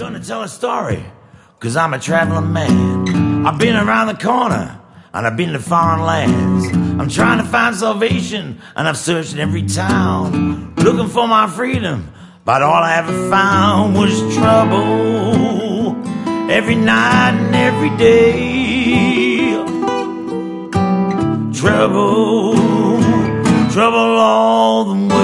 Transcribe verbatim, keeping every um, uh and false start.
Gonna tell a story, cause I'm a traveling man. I've been around the corner, and I've been to foreign lands. I'm trying to find salvation, and I've searched in every town, looking for my freedom, but all I ever found was trouble. Every night and every day. Trouble, trouble all the way.